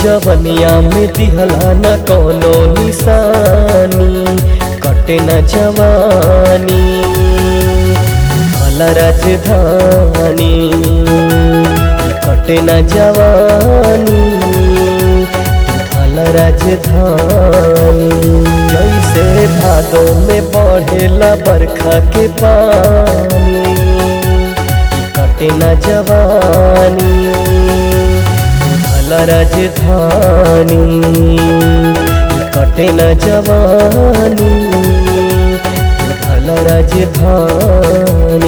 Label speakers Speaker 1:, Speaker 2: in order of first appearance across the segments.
Speaker 1: जवनिया में दिहला न कोनो निशानी, कटे न जवानी भला राजधानी, कटे न जवानी भला राजधानी। जैसे भादो में बढ़ेला बरखा के पानी, कटे न जवानी भला राजधानी, कटे न जवानी भला राजधानी।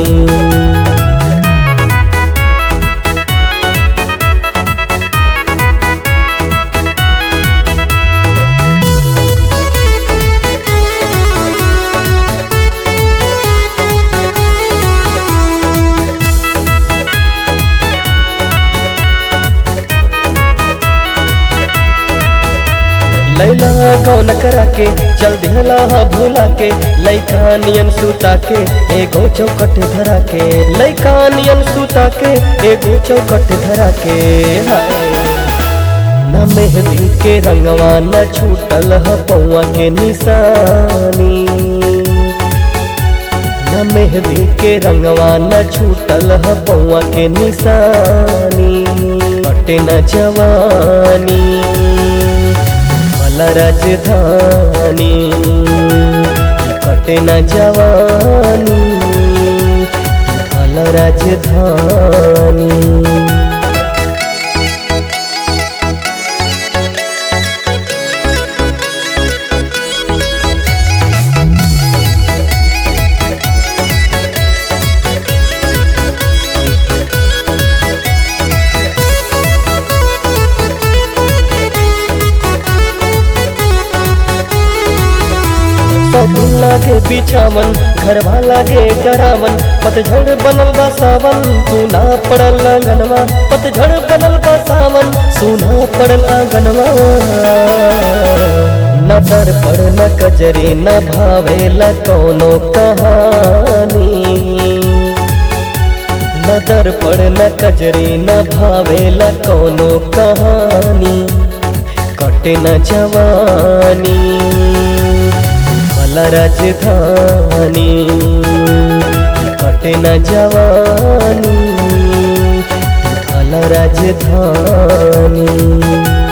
Speaker 1: लैला कौन करा के चल दिहला भूला के, लैका नियन सूता के एगो चौकट धरा के, लैका नियन सूता के एगो चौकट धरा के। न मेहंदी के रंगवा न छूटल ह पौआ के निशानी, न मेहंदी के रंगवा न छूटल ह पौआ के निशानी, कटे न जवानी भला राजधानी, कटे न जवानी भला राजधानी। सगुन लागे बिछावन घरवा लागे डरावन, पतझड़ बनल बा सावन सुना पड़ल आंगनवा, पतझड़ बनल बा सावन सुना पड़ल आंगनवा। न दर पर न कजरी न भावेला कोनो कहानी, न दर पर न कजरी न भावेला कोनो कहानी, कटे न जवानी भला राजधानी, कटे न जवानी भला राजधानी।